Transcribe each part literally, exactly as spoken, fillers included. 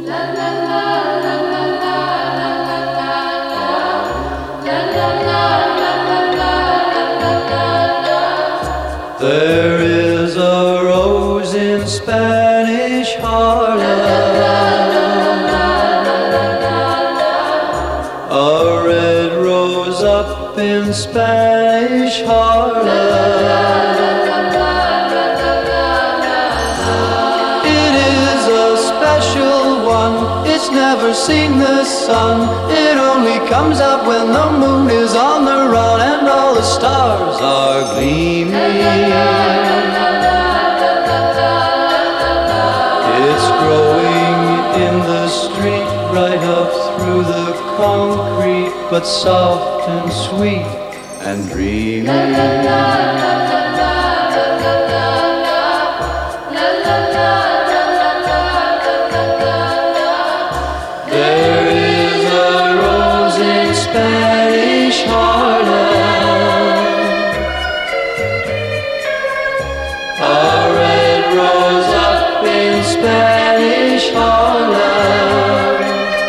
There is a rose in Spanish Harlem, a red rose up in Spanish Harlem. It is a special one, it's never seen the sun. It only comes up when the moon is on the run and all the stars are gleaming. It's growing in the street right up through the concrete, but soft and sweet and dreamy. Spanish Harlem, a red rose up in Spanish Harlem,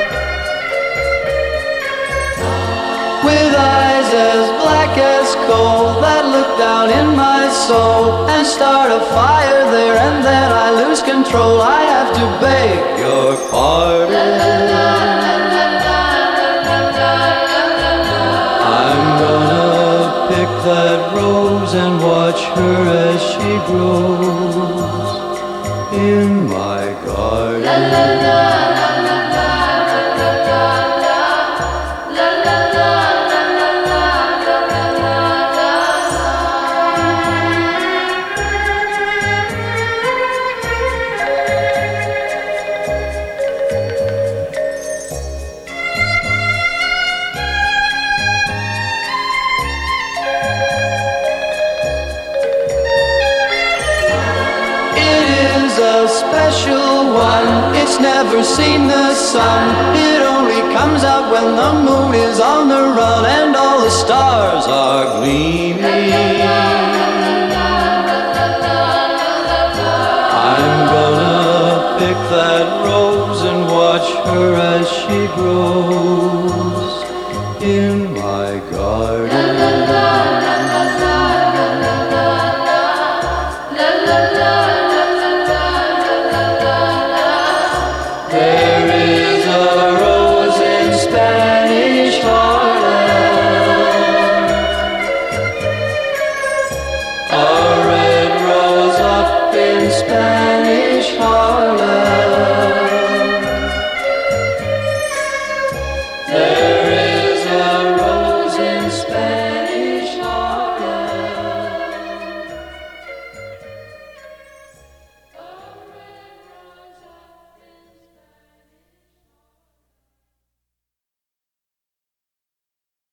with eyes as black as coal that look down in my soul and start a fire there, and then I lose control. I have to beg your pardon. That rose and watch her as she grows in my garden. La, la, la, la, la, la, la, la, a special one, it's never seen the sun. It only comes out when the moon is on the run and all the stars are gleaming. I'm gonna pick that rose and watch her as she grows in my garden.